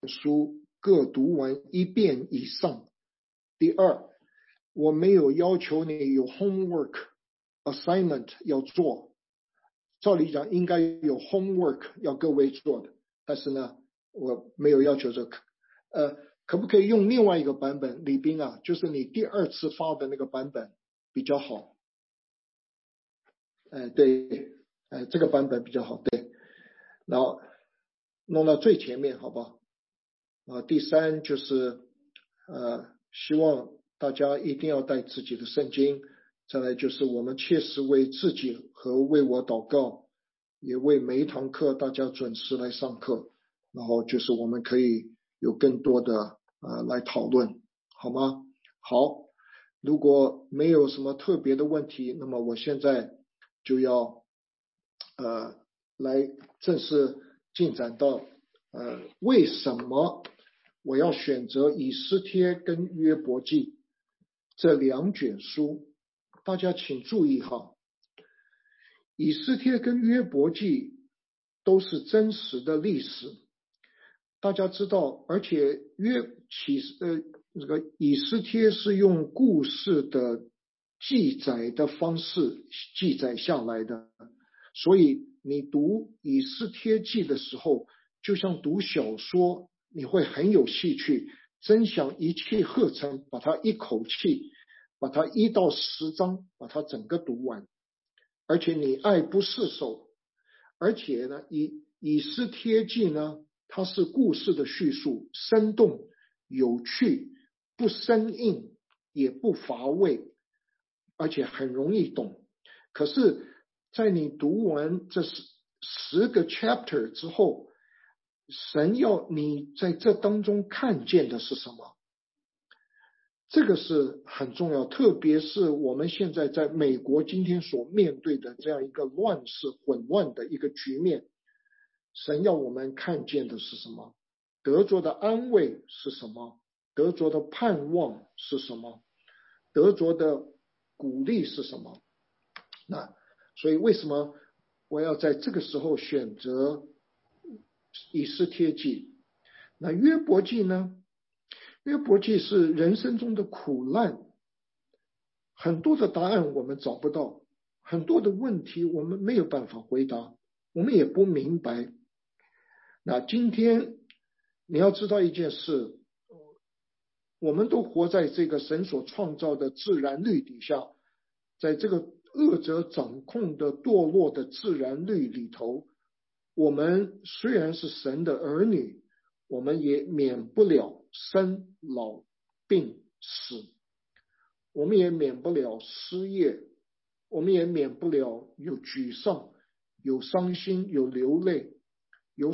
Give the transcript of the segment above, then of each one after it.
书各读完一遍以上。第二，我没有要求你有 homework assignment 要做，照理讲应该有 homework 要各位做的，但是呢，我没有要求这个。可不可以用另外一个版本？李斌啊，就是你第二次发的那个版本比较好。对，这个版本比较好，对。然后弄到最前面，好不好？第三就是希望大家一定要带自己的圣经。再来就是我们切实为自己和为我祷告，也为每一堂课大家准时来上课，然后就是我们可以有更多的来讨论，好吗？好，如果没有什么特别的问题，那么我现在就要来正式进展到为什么我要选择以斯帖跟约伯记这两卷书。大家请注意哈，以斯帖跟约伯记都是真实的历史，大家知道，而且这个以斯帖是用故事的记载的方式记载下来的，所以你读以斯帖记的时候，就像读小说，你会很有兴趣，真想一气呵成，把它一口气，把它1到10章，把它整个读完，而且你爱不释手。而且呢，以斯帖记呢，它是故事的叙述，生动有趣，不生硬也不乏味，而且很容易懂。可是在你读完这10个 chapter 之后，神要你在这当中看见的是什么？这个是很重要，特别是我们现在在美国今天所面对的这样一个乱世混乱的一个局面，神要我们看见的是什么？得着的安慰是什么？得着的盼望是什么？得着的鼓励是什么？那所以为什么我要在这个时候选择以斯帖记？那约伯记呢？约伯记是人生中的苦难，很多的答案我们找不到，很多的问题我们没有办法回答，我们也不明白。那今天你要知道一件事，我们都活在这个神所创造的自然律底下，在这个恶者掌控的堕落的自然律里头，我们虽然是神的儿女，我们也免不了生老病死，我们也免不了失业，我们也免不了有沮丧，有伤心，有流泪，有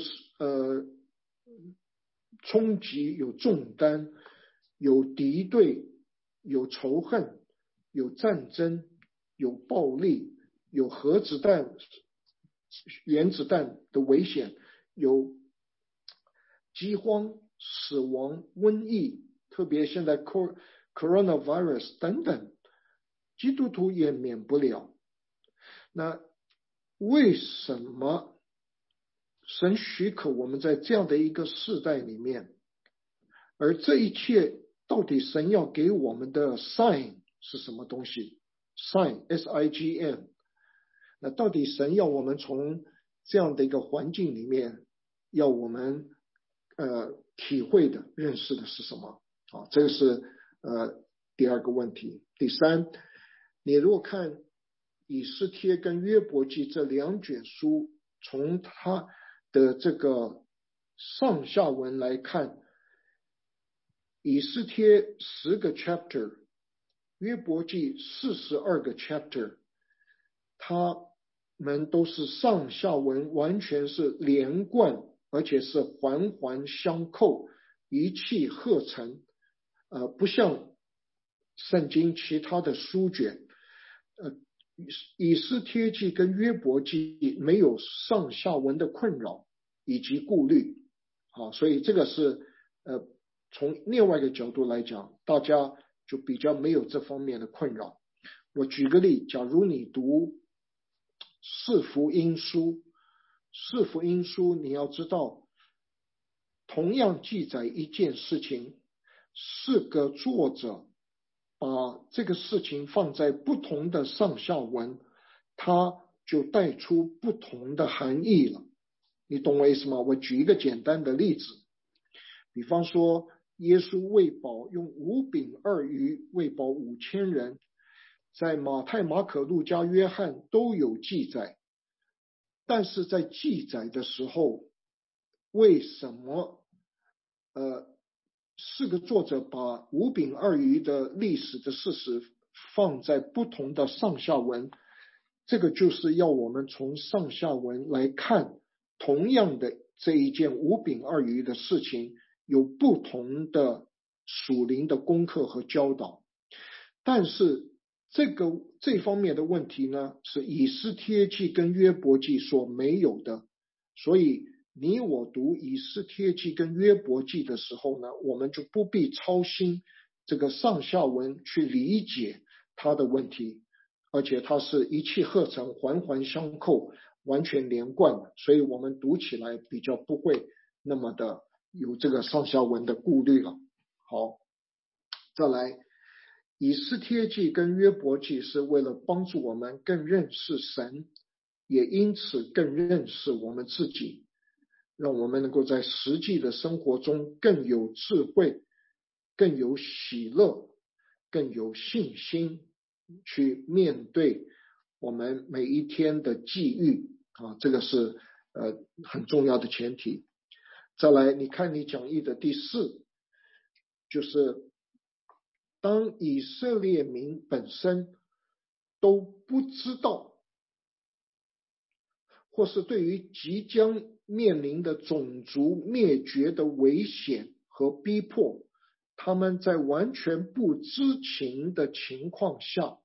冲击，有重担，有敌对，有仇恨，有战争，有暴力，有核子弹、原子弹的危险，有饥荒、死亡、瘟疫，特别现在 coronavirus 等等，基督徒也免不了。那为什么神许可我们在这样的一个世代里面？而这一切到底神要给我们的 sign 是什么东西？ sign S-I-G-N。 那到底神要我们从这样的一个环境里面要我们体会的认识的是什么？这个是第二个问题。第三，你如果看以斯帖跟约伯记这两卷书，从它的这个上下文来看，以斯帖10个 chapter， 约伯记42个 chapter， 它们都是上下文完全是连贯，而且是环环相扣，一气呵成，不像圣经其他的书卷，以斯帖记跟约伯记没有上下文的困扰以及顾虑，所以这个是从另外一个角度来讲，大家就比较没有这方面的困扰。我举个例，假如你读四福音书，你要知道同样记载一件事情，4个作者把这个事情放在不同的上下文，它就带出不同的含义了。你懂我意思吗？我举一个简单的例子，比方说耶稣喂饱，用5饼2鱼喂饱5000人，在马太、马可、路加、约翰都有记载，但是在记载的时候，为什么4个作者把5饼2鱼的历史的事实放在不同的上下文？这个就是要我们从上下文来看，同样的这一件5饼2鱼的事情，有不同的属灵的功课和教导。但是这方面的问题呢，是以斯帖记跟约伯记所没有的。所以你我读以斯帖记跟约伯记的时候呢，我们就不必操心这个上下文去理解它的问题，而且它是一气呵成，环环相扣，完全连贯的，所以我们读起来比较不会那么的有这个上下文的顾虑了。好，再来，以斯帖记跟约伯记是为了帮助我们更认识神，也因此更认识我们自己，让我们能够在实际的生活中更有智慧，更有喜乐，更有信心去面对我们每一天的际遇啊，这个是很重要的前提。再来，你看你讲义的第4，就是当以色列民本身都不知道，或是对于即将面临的种族灭绝的危险和逼迫，他们在完全不知情的情况下，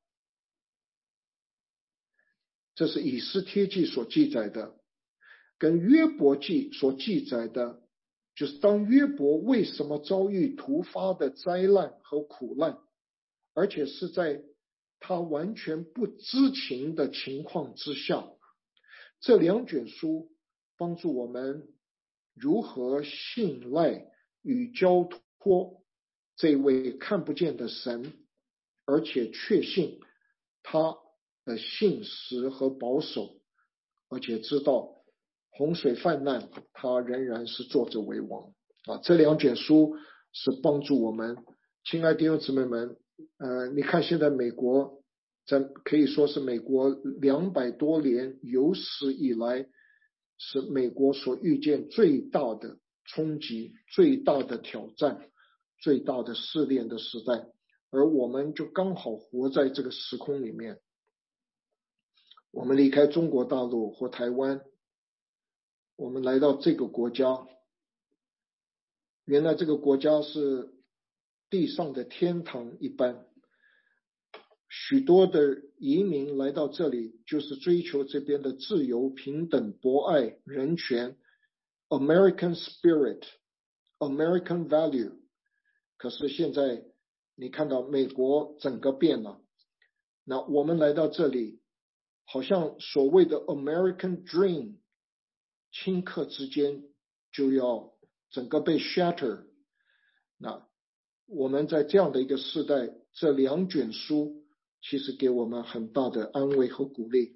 这是以斯帖记所记载的，跟约伯记所记载的，就是当约伯为什么遭遇突发的灾难和苦难，而且是在他完全不知情的情况之下。这2卷书帮助我们如何信赖与交托这位看不见的神，而且确信他的信实和保守，而且知道洪水泛滥，他仍然是坐着为王啊！这2卷书是帮助我们，亲爱的弟兄姊妹们，你看现在美国可以说是美国200多年有史以来，是美国所遇见最大的冲击、最大的挑战、最大的试炼的时代，而我们就刚好活在这个时空里面。我们离开中国大陆或台湾，我们来到这个国家，原来这个国家是地上的天堂一般，许多的移民来到这里，就是追求这边的自由、平等、博爱、人权 American spirit American value。 可是现在你看到美国整个变了，那我们来到这里，好像所谓的 American dream 顷刻之间就要整个被 shatter。 那我们在这样的一个时代，这2卷书其实给我们很大的安慰和鼓励。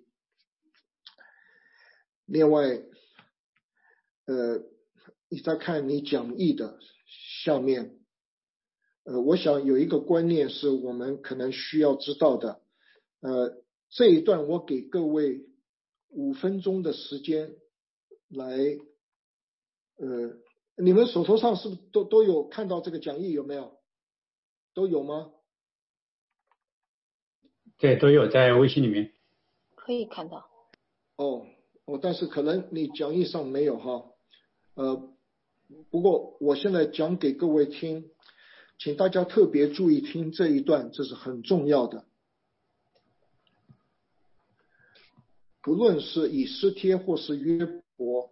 另外你再看你讲义的下面，我想有一个观念是我们可能需要知道的。这一段我给各位5分钟的时间来，你们手头上是不是都有看到这个讲义？有没有？都有吗？ 对，都有在微信里面可以看到。 但是可能你讲义上没有哈。不过我现在讲给各位听，请大家特别注意听这一段，这是很重要的。不论是以斯帖或是约伯，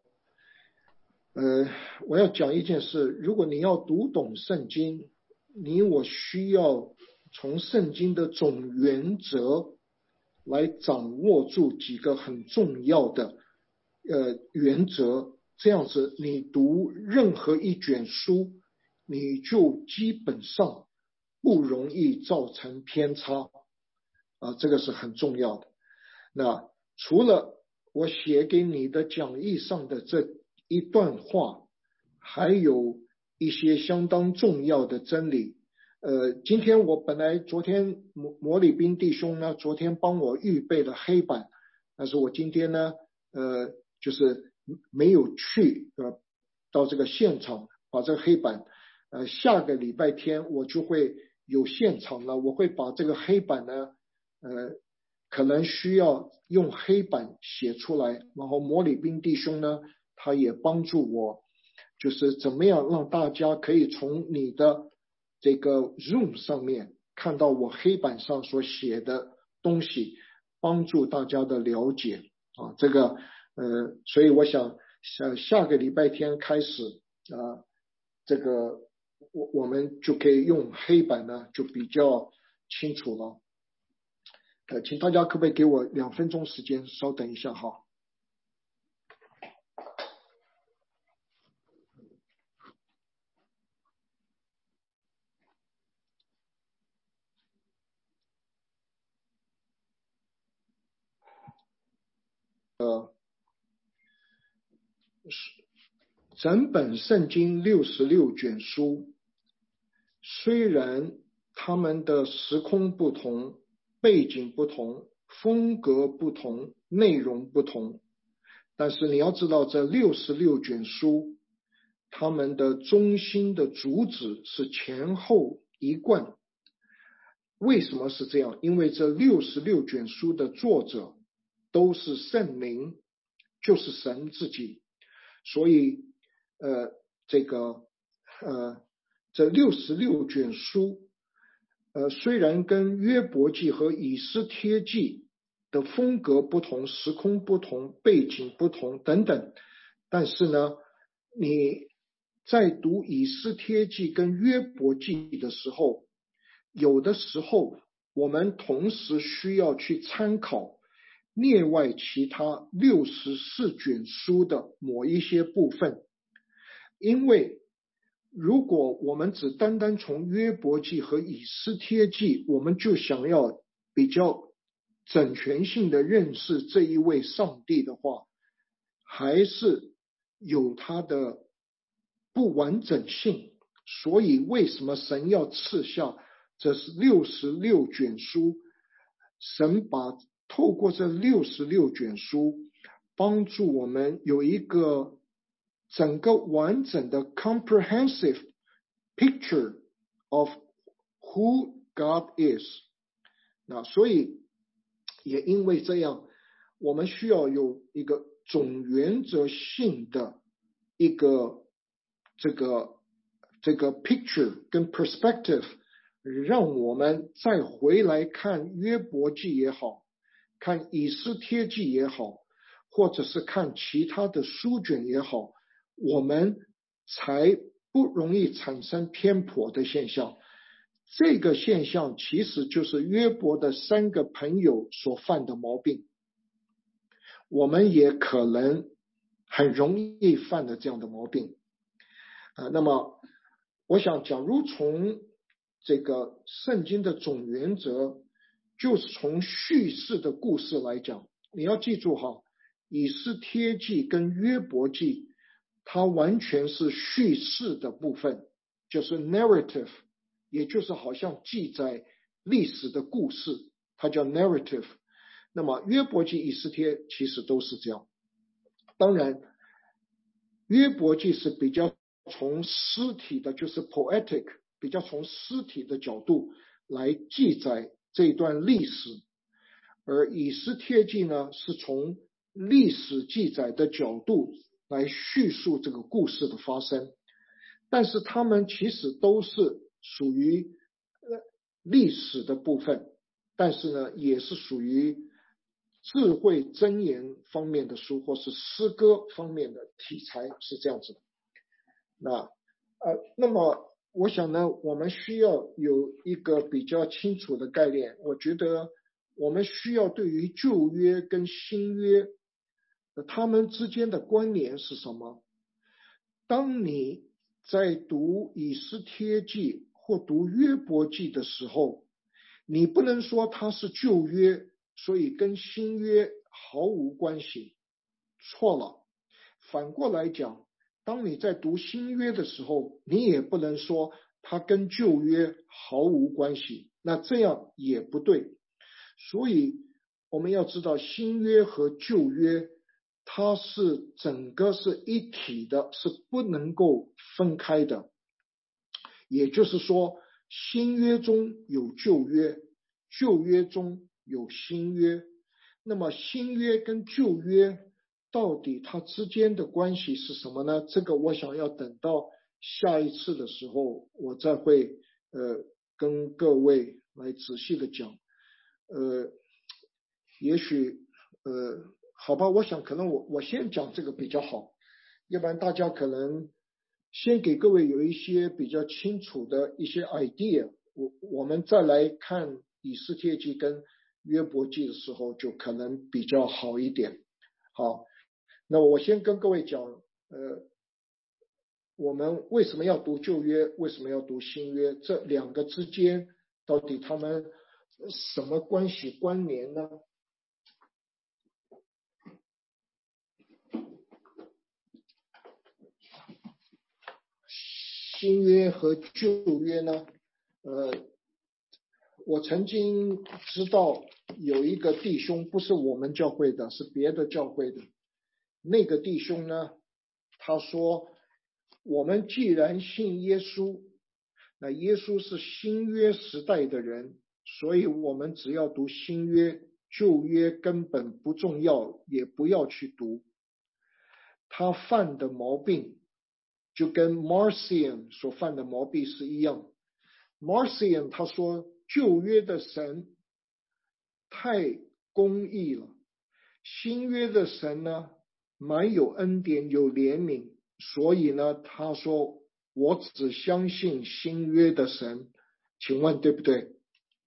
我要讲一件事，如果你要读懂圣经，你我需要从圣经的总原则来掌握住几个很重要的原则， 这样子你读任何一卷书，你就基本上不容易造成偏差这个是很重要的。那除了我写给你的讲义上的这一段话，还有一些相当重要的真理。今天我本来昨天摩里宾弟兄呢，昨天帮我预备了黑板，但是我今天呢，就是没有去到这个现场把这个黑板，下个礼拜天我就会有现场了，我会把这个黑板呢，可能需要用黑板写出来，然后摩里宾弟兄呢，他也帮助我，就是怎么样让大家可以从你的这个 Zoom 上面看到我黑板上所写的东西，帮助大家的了解这个所以我想下个礼拜天开始这个我们就可以用黑板呢，就比较清楚了。请大家可不可以给我2分钟时间，稍等一下哈。整本圣经66卷书，虽然他们的时空不同，背景不同，风格不同，内容不同，但是你要知道这66卷书，他们的中心的主旨是前后一贯。为什么是这样？因为这66卷书的作者都是圣灵，就是神自己，所以这66卷书虽然跟约伯记和以斯帖记的风格不同，时空不同，背景不同等等，但是呢，你在读以斯帖记跟约伯记的时候，有的时候我们同时需要去参考列外其他64卷书的某一些部分，因为如果我们只单单从约伯记和以斯帖记，我们就想要比较整全性的认识这一位上帝的话，还是有它的不完整性。所以为什么神要赐下这是66卷书，神把透过这66卷书帮助我们有一个整个完整的 comprehensive picture of who God is。 那所以也因为这样，我们需要有一个总原则性的一个这个 picture 跟 perspective， 让我们再回来看约伯记也好，看以斯帖记也好，或者是看其他的书卷也好，我们才不容易产生偏颇的现象。这个现象其实就是约伯的3个朋友所犯的毛病，我们也可能很容易犯的这样的毛病那么我想假如从这个圣经的总原则，就是从叙事的故事来讲，你要记住哈，以斯帖记跟约伯记它完全是叙事的部分，就是 narrative， 也就是好像记载历史的故事，它叫 narrative。 那么约伯记以斯帖其实都是这样，当然约伯记是比较从诗体的，就是 poetic， 比较从诗体的角度来记载这段历史，而以斯帖记呢是从历史记载的角度来叙述这个故事的发生，但是他们其实都是属于历史的部分，但是呢也是属于智慧箴言方面的书，或是诗歌方面的题材，是这样子的。那么我想呢，我们需要有一个比较清楚的概念。我觉得我们需要对于旧约跟新约他们之间的关联是什么， 当你在读以斯帖记或读约伯记的时候，你不能说它是旧约，所以跟新约毫无关系，错了。反过来讲，当你在读新约的时候，你也不能说它跟旧约毫无关系，那这样也不对。所以我们要知道新约和旧约它是整个是一体的，是不能够分开的。也就是说，新约中有旧约，旧约中有新约。那么新约跟旧约到底它之间的关系是什么呢？这个我想要等到下一次的时候，我再会跟各位来仔细的讲。也许好吧，我想可能我先讲这个比较好，要不然大家可能先给各位有一些比较清楚的一些 idea， 我们再来看以斯帖记跟约伯记的时候就可能比较好一点。好，那我先跟各位讲我们为什么要读旧约，为什么要读新约，这两个之间到底他们什么关系关联呢？新约和旧约呢，我曾经知道有一个弟兄，不是我们教会的，是别的教会的。那个弟兄呢，他说，我们既然信耶稣，那耶稣是新约时代的人，所以我们只要读新约，旧约根本不重要，也不要去读。他犯的毛病就跟 Marcion 所犯的毛病是一样。Marcion 他说旧约的神太公义了，新约的神呢蛮有恩典有怜悯，所以呢他说我只相信新约的神，请问对不对？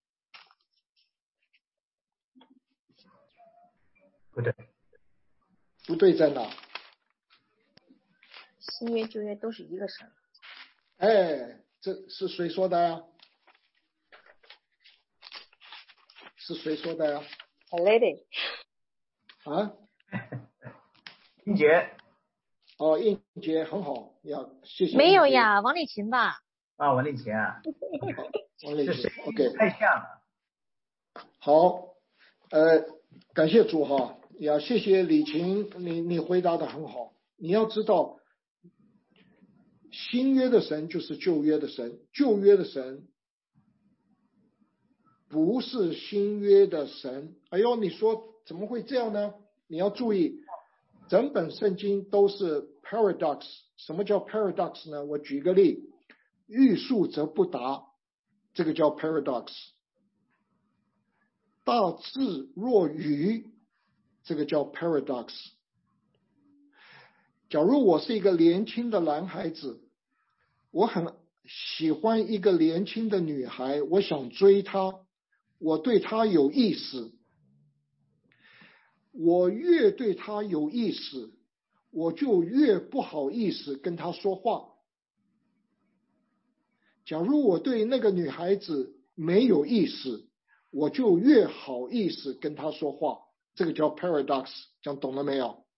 不对。 不对在哪？ 新约旧约都是一个神。 哎，这是谁说的呀？是谁说的呀？ A lady。 啊？ 英杰。 哦，应杰很好呀，谢谢。 没有呀，王丽琴吧？ 啊，王丽琴啊。 王丽琴 ，OK。 太像了。 好，感谢主哈，呀，谢谢李琴，你回答的很好。你要知道，新约的神就是旧约的神，旧约的神不是新约的神。哎呦，你说怎么会这样呢？你要注意，整本圣经都是 paradox。什么叫 paradox 呢？我举个例，欲速则不达，这个叫 paradox。大智若愚，这个叫 paradox。假如我是一个年轻的男孩子，我很喜欢一个年轻的女孩，我想追她，我对她有意思，我越对她有意思，我就越不好意思跟她说话。假如我对那个女孩子没有意思，我就越好意思跟她说话，这个叫 paradox， 这样懂了没有？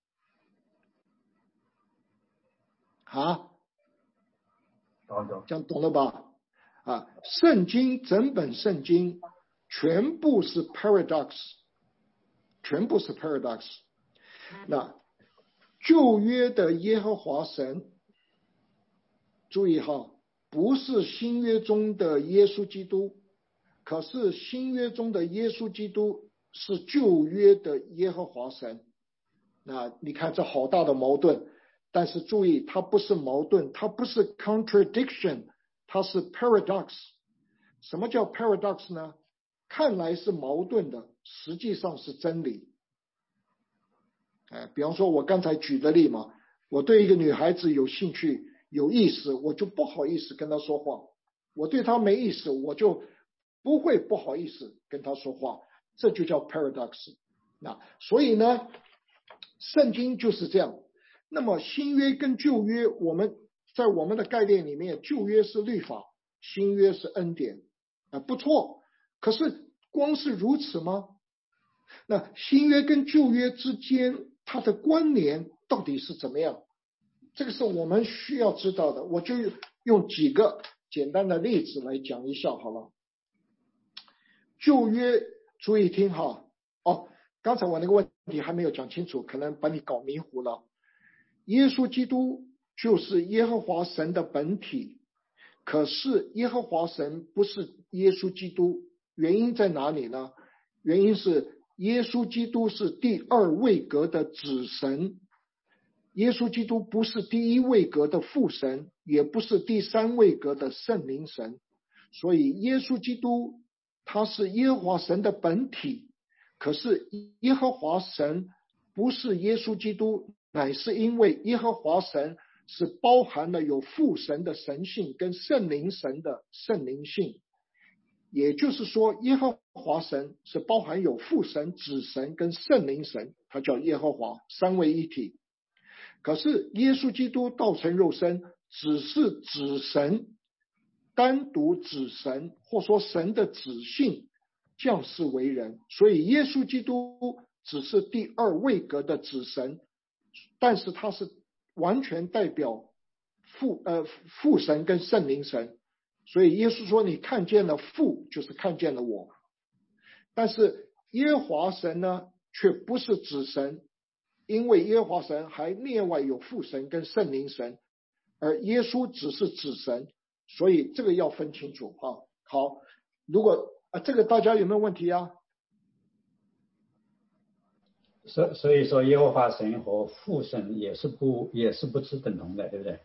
啊？ 懂。 这样懂了吧？啊，圣经整本圣经全部是 paradox， 全部是 paradox。那旧约的耶和华神，注意哈，不是新约中的耶稣基督，可是新约中的耶稣基督是旧约的耶和华神。那你看这好大的矛盾，但是注意它不是矛盾，它不是 contradiction， 它是 paradox。 什么叫 paradox 呢？看来是矛盾的，实际上是真理。比方说我刚才举的例嘛，我对一个女孩子有兴趣有意思，我就不好意思跟她说话，我对她没意思，我就不会不好意思跟她说话，这就叫 paradox。那所以呢，圣经就是这样， 那么新约跟旧约，在我们的概念里面，旧约是律法，新约是恩典，不错。可是光是如此吗？那新约跟旧约之间它的关联到底是怎么样？这个是我们需要知道的。我就用几个简单的例子来讲一下好了。旧约，注意听哈。刚才我那个问题还没有讲清楚，可能把你搞迷糊了。耶稣基督就是耶和华神的本体，可是耶和华神不是耶稣基督，原因在哪里呢？原因是耶稣基督是第二位格的子神，耶稣基督不是第一位格的父神，也不是第三位格的圣灵神，所以耶稣基督他是耶和华神的本体，可是耶和华神不是耶稣基督，乃是因为耶和华神是包含了有父神的神性跟圣灵神的圣灵性，也就是说耶和华神是包含有父神、子神跟圣灵神，他叫耶和华，三位一体。可是耶稣基督道成肉身只是子神，单独子神，或说神的子性降世为人，所以耶稣基督只是第二位格的子神，但是他是完全代表父神跟圣灵神，所以耶稣说你看见了父就是看见了我。但是耶和华神呢却不是子神，因为耶和华神还另外有父神跟圣灵神，而耶稣只是子神，所以这个要分清楚啊。好，如果这个大家有没有问题啊？ 所以说耶和华神和父神也是不是等同的，对不对？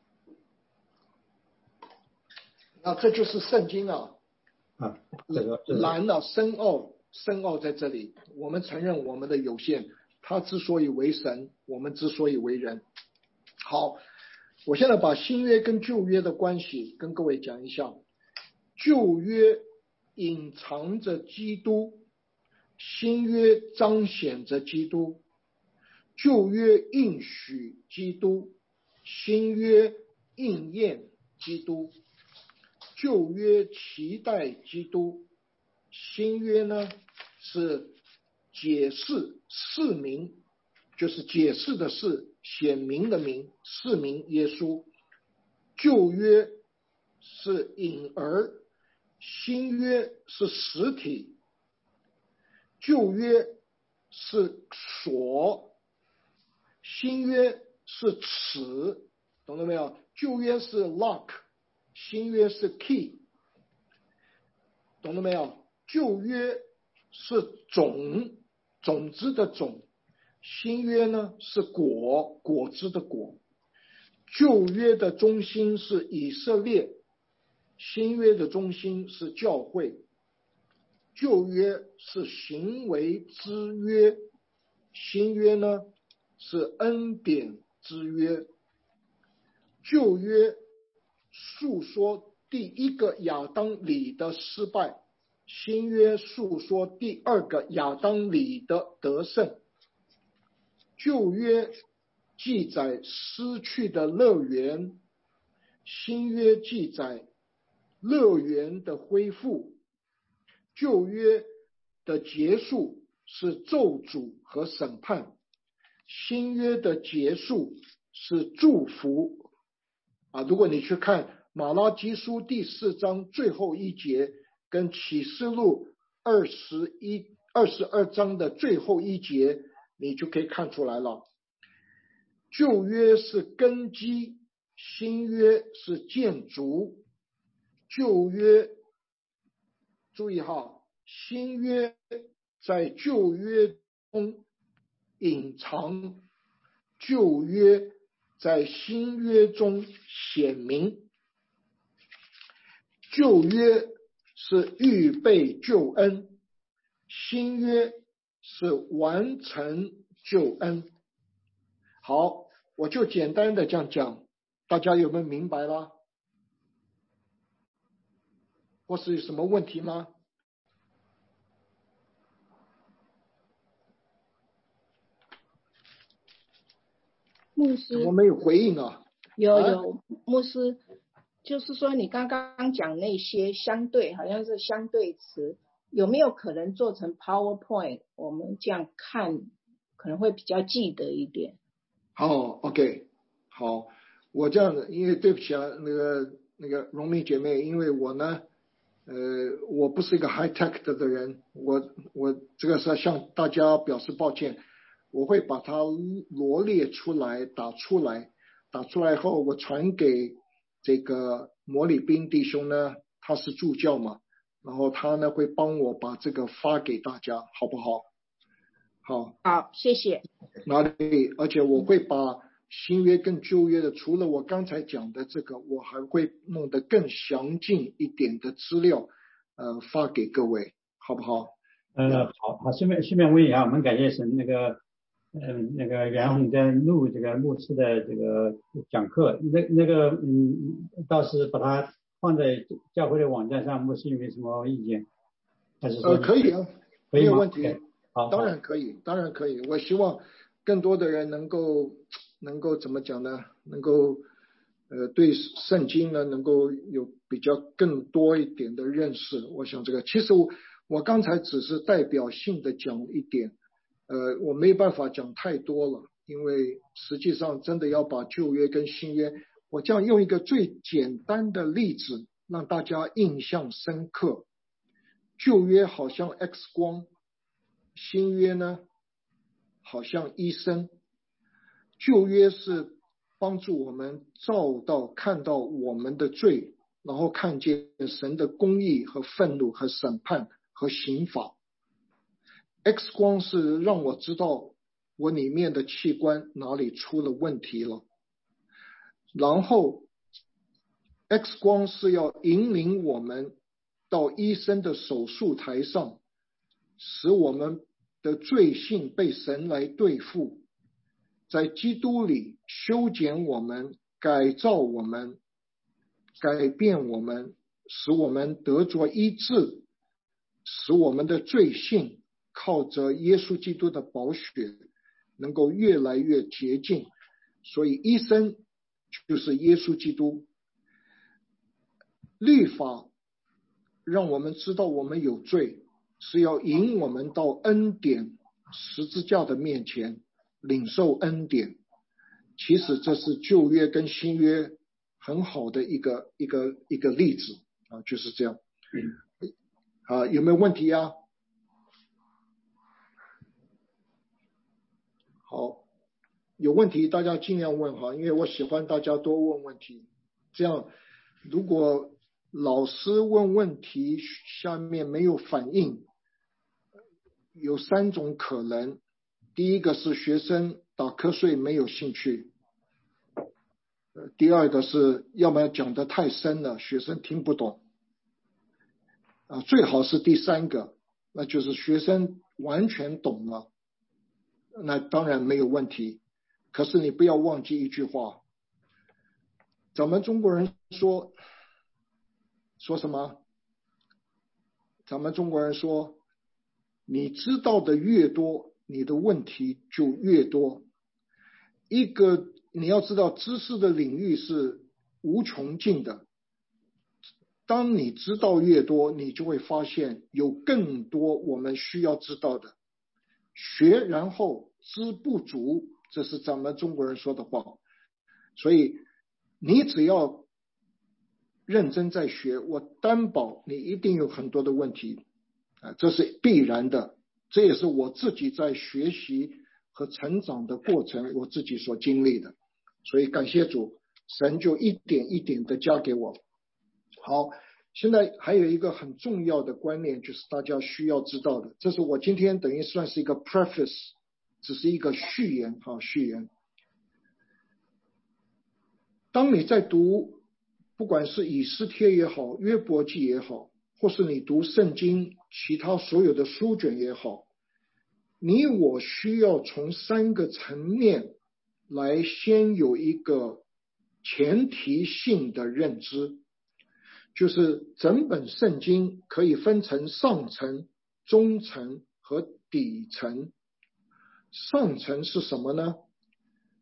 那这就是圣经啊。难了，深奥在这里。我们承认我们的有限，他之所以为神，我们之所以为人。好，我现在把新约跟旧约的关系跟各位讲一下。旧约隐藏着基督，新约彰显着基督。旧约应许基督，新约应验基督。旧约期待基督，新约呢是解释释明，就是解释的释，显明的明，释明耶稣。旧约是影儿，新约是实体。旧约是锁，新约是齿，懂了没有？旧约是 lock， 新约是 key， 懂了没有？旧约是种子的种，新约呢是果子的果。旧约的中心是以色列，新约的中心是教会。旧约是行为之约，新约呢是恩典之约。旧约诉说第一个亚当里的失败，新约诉说第二个亚当里的得胜。旧约记载失去的乐园，新约记载乐园的恢复。旧约的结束是咒诅和审判，新约的结束是祝福。如果你去看马拉基书第4章最后一节，跟启示录22章的最后一节，你就可以看出来了。旧约是根基，新约是建筑。旧约，注意哈，新约在旧约中隐藏，旧约在新约中显明。旧约是预备救恩，新约是完成救恩。好，我就简单的这样讲，大家有没有明白了？或是有什么问题吗？ 牧师怎么没有回应啊？ 有牧师，就是说你刚刚讲那些相对，好像是相对词，有没有可能做成 PowerPoint？ 我们这样看可能会比较记得一点。 好 ，OK， 好，我这样的，因为对不起啊，那个荣明姐妹，因为我呢，我不是一个 high tech 的人，我这个是要向大家表示抱歉，我会把它罗列出来，打出来后，我传给这个摩里宾弟兄呢，他是助教嘛，然后他呢会帮我把这个发给大家，好不好？ 好，谢谢。 哪里？而且我会把新约跟旧约的，除了我刚才讲的这个，我还会弄得更详尽一点的资料，发给各位，好不好？ 好，顺便问一下，我们感谢神那个袁弘在录这个牧师的这个讲课，倒是把它放在教会的网站上，牧师有没有什么意见？还是说可以啊，没有问题。 好， 当然可以。我希望更多的人能够怎么讲呢？能够对圣经呢能够有比较更多一点的认识。我想这个其实我刚才只是代表性的讲一点，我没办法讲太多了，因为实际上真的要把旧约跟新约，我这样用一个最简单的例子让大家印象深刻。旧约好像 X 光，新约呢好像医生。旧约是帮助我们看到我们的罪，然后看见神的公义和愤怒和审判和刑罚。X 光是让我知道我里面的器官哪里出了问题了，然后 X 光是要引领我们到医生的手术台上，使我们的罪性被神来对付，在基督里修剪我们，改造我们，改变我们，使我们得着医治，使我们的罪性靠着耶稣基督的宝血能够越来越洁净。所以医生就是耶稣基督。律法让我们知道我们有罪，是要引我们到恩典十字架的面前领受恩典。其实这是旧约跟新约很好的一个例子啊，就是这样。有没有问题啊？好，有问题大家尽量问哈，因为我喜欢大家多问问题。这样，如果老师问问题下面没有反应，有3种可能。第一个是学生打瞌睡没有兴趣，第二个是要么讲得太深了，学生听不懂，最好是第3个，那就是学生完全懂了，那当然没有问题。可是你不要忘记一句话，咱们中国人说什么？咱们中国人说，你知道的越多，你的问题就越多。你要知道，知识的领域是无穷尽的。当你知道越多，你就会发现有更多我们需要知道的。学然后知不足，这是咱们中国人说的话。所以你只要认真在学，我担保你一定有很多的问题，这是必然的。这也是我自己在学习和成长的过程，我自己所经历的。所以感谢主，神就一点一点的加给我。好，现在还有一个很重要的观念，就是大家需要知道的，这是我今天等于算是一个 preface， 只是一个序言。当你在读不管是以斯帖也好，约伯记也好，或是你读圣经其他所有的书卷也好，你我需要从3个层面来先有一个前提性的认知，就是整本圣经可以分成上层、中层和底层。上层是什么呢？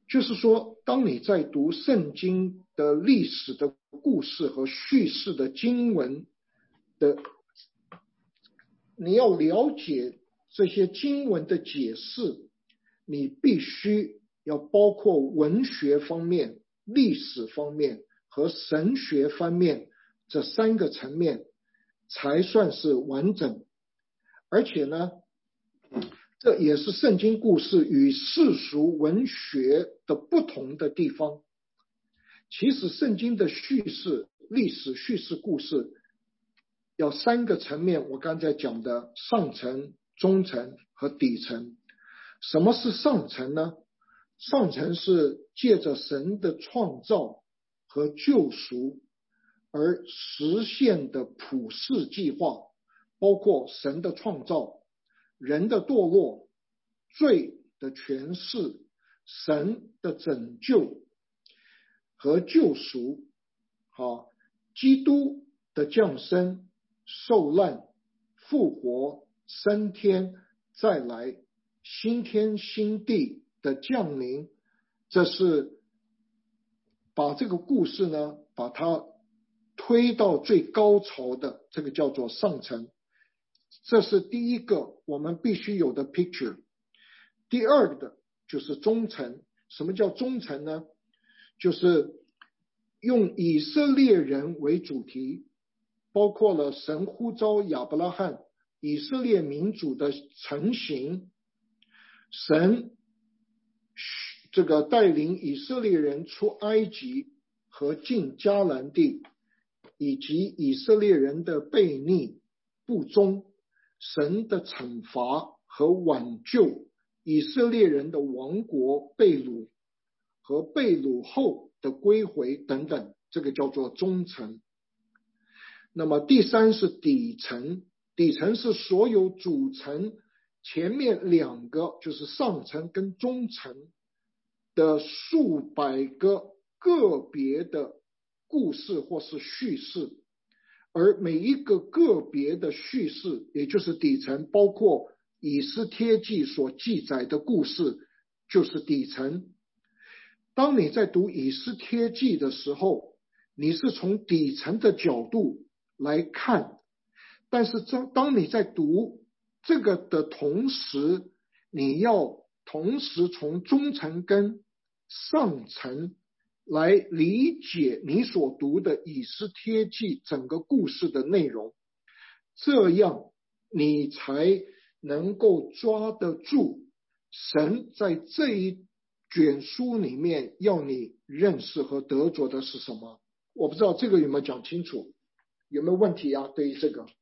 就是说，当你在读圣经的历史的故事和叙事的经文的，你要了解这些经文的解释，你必须要包括文学方面、历史方面和神学方面这3个层面，才算是完整。而且呢，这也是圣经故事与世俗文学的不同的地方。其实圣经的叙事、历史叙事故事要3个层面，我刚才讲的上层、中层和底层。什么是上层呢？上层是借着神的创造和救赎而实现的普世计划，包括神的创造、人的堕落、罪的权势、神的拯救和救赎，基督的降生、受难、复活、升天、再来、新天新地的降临，这是把这个故事呢，把它推到最高潮的，这个叫做上层。这是第一个我们必须有的 picture。 第二个就是中层。什么叫中层呢？就是用以色列人为主题，包括了神呼召亚伯拉罕、以色列民族的成型，神这个带领以色列人出埃及和进迦南地，以及以色列人的悖逆不忠，神的惩罚和挽救，以色列人的亡国被掳和被掳后的归回等等，这个叫做中层。那么第三是底层。底层是所有组成前面2个，就是上层跟中层的数百个个别的故事或是叙事，而每一个个别的叙事，也就是底层，包括以斯帖记所记载的故事，就是底层。当你在读以斯帖记的时候，你是从底层的角度来看，但是当你在读这个的同时，你要同时从中层跟上层来理解你所读的以斯帖记整个故事的内容，这样你才能够抓得住神在这一卷书里面要你认识和得着的是什么。我不知道这个有没有讲清楚，有没有问题啊？对于这个。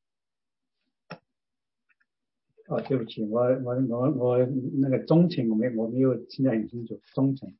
对不起，我那个中层我没有听得很清楚。中层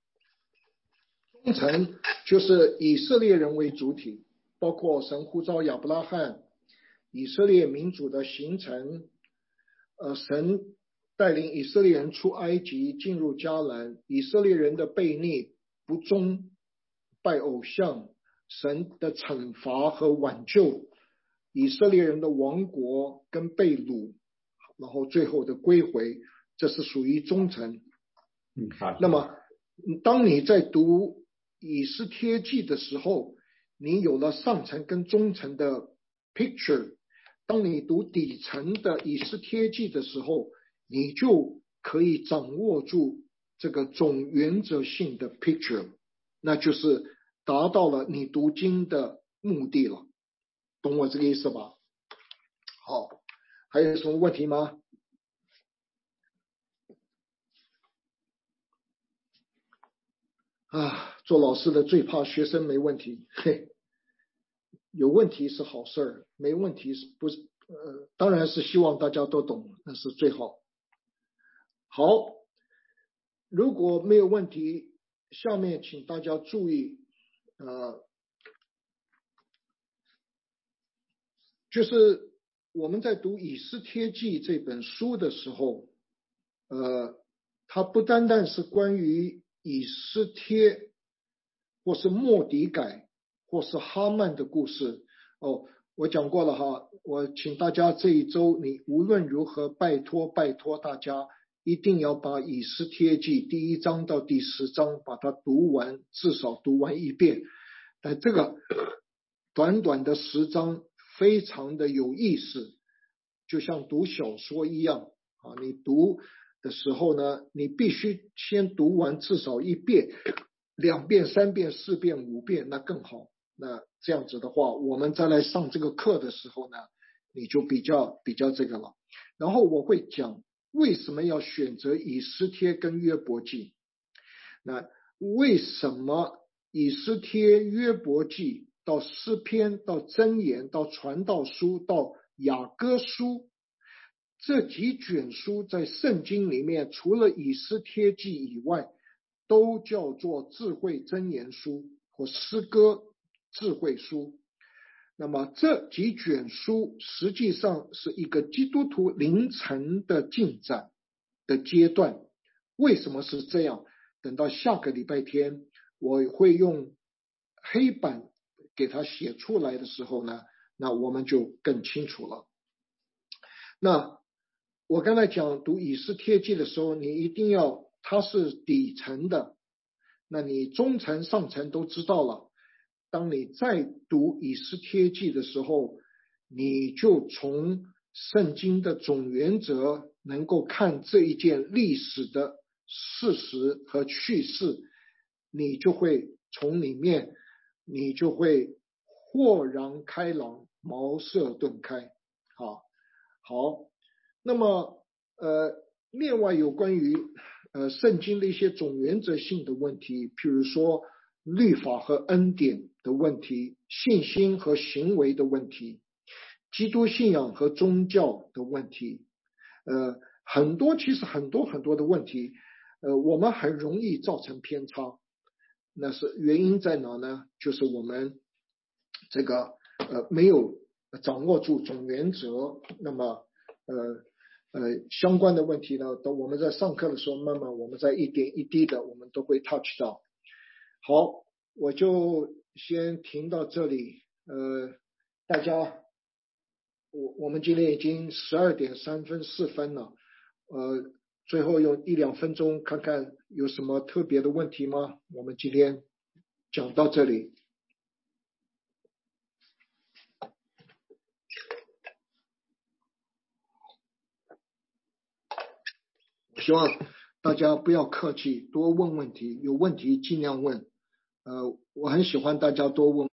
就是以色列人为主体，包括神呼召亚伯拉罕、以色列民族的形成，神带领以色列人出埃及进入迦南，以色列人的悖逆不忠拜偶像，神的惩罚和挽救，以色列人的亡国跟被掳，然后最后的归回，这是属于中层。那么当你在读以斯帖记的时候，你有了上层跟中层的 picture， 当你读底层的以斯帖记的时候，你就可以掌握住这个总原则性的 picture， 那就是达到了你读经的目的了。懂我这个意思吧？好，还有什么问题吗？做老师的最怕学生没问题，有问题是好事，没问题是不是？当然是希望大家都懂，那是最好。好，如果没有问题，下面请大家注意，就是我们在读以斯帖记这本书的时候，它不单单是关于以斯帖或是末底改或是哈曼的故事。我讲过了哈，我请大家这一周你无论如何拜托大家一定要把以斯帖记第1章到第10章把它读完，至少读完1遍。但这个短短的10章非常的有意思，就像读小说一样啊！你读的时候呢，你必须先读完至少1遍、2遍、3遍、4遍、5遍，那更好。那这样子的话，我们再来上这个课的时候呢，你就比较这个了。然后我会讲为什么要选择以斯帖跟约伯记。那为什么以斯帖、约伯记到诗篇到箴言到传道书到雅歌书这几卷书在圣经里面，除了以斯帖记以外，都叫做智慧箴言书或诗歌智慧书。那么这几卷书实际上是一个基督徒灵程的进展的阶段。为什么是这样？等到下个礼拜天我会用黑板给它写出来的时候呢，那我们就更清楚了。那我刚才讲读以斯帖记的时候，你一定要它是底层的，那你中层上层都知道了。当你再读以斯帖记的时候，你就从圣经的总原则能够看这一件历史的事实和叙事，你就会从里面你就会豁然开朗，茅塞顿开。好，那么另外有关于圣经的一些总原则性的问题，譬如说律法和恩典的问题，信心和行为的问题，基督信仰和宗教的问题，其实很多的问题，我们很容易造成偏差。那是原因在哪呢？就是我们这个没有掌握住总原则。那么相关的问题呢，等我们在上课的时候，慢慢我们在一点一滴的我们都会 touch 到。好，我就先停到这里。大家，我们今天已经12点3分4分了。最后用1-2分钟看看有什么特别的问题吗？我们今天讲到这里。我希望大家不要客气，多问问题，有问题尽量问。我很喜欢大家多问。